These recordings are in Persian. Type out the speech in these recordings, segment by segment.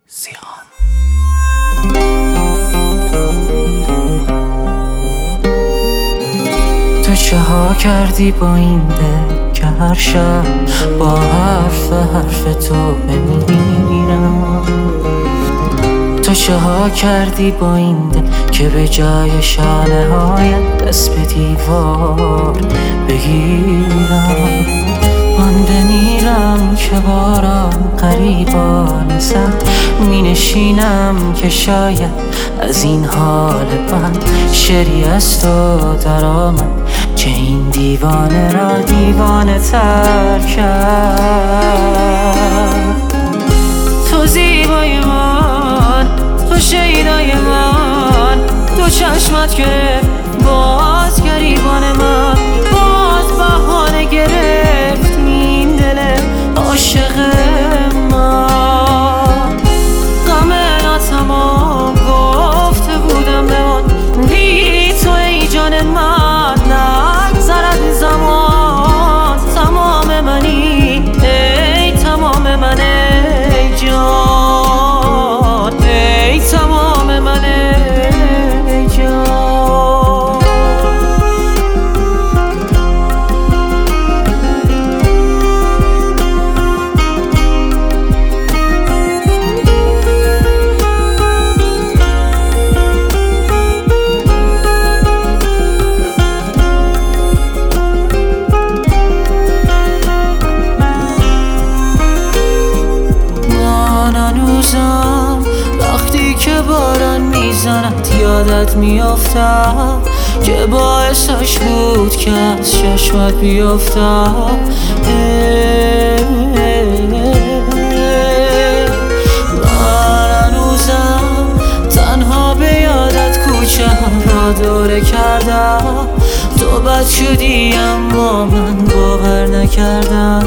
زیان. تو چه ها کردی با این دل که هر شب با حرف تو بمیرم؟ تو چه ها کردی با این دل که به جای شانه هایت دست به دیوار بگیرم؟ من بمیرم که باران قریبان زد، می نشینم که شاید از این حال بد شعری از تو در آمد که این دیوانه را دیوانه تر کرد. تو زیبای من، تو شیدای من، تو چشمت گرفت باز گریبان من، باز بهانه گرفت این دل عاشق من. غم ناتمام گفته بودم بمان، بی تو ای جان من نگذرد زمان. تمام منی ای تمام من ای جان، ای تمام من ای جان. وقتی که باران میزند یادت میافتم که باعثش بود که از چشمت بیافتم. من هنوزم تنها به یادت کوچه را دوره کردم. تو بد شدی اما من باور نکردم.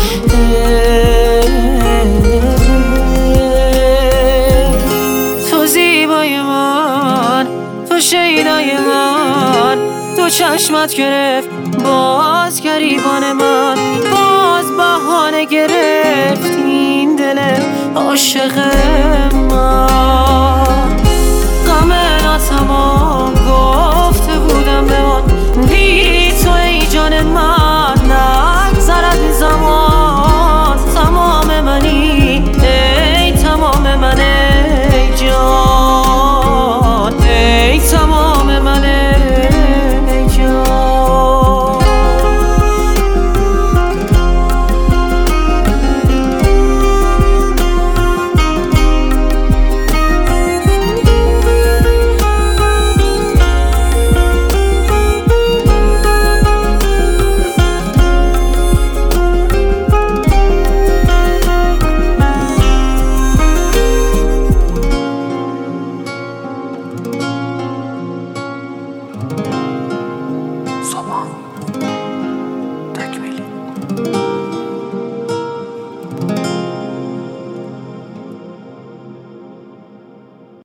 تو شیدای من، تو چشمت گرفت باز گریبان من، باز بهانه گرفت این دل عاشق من.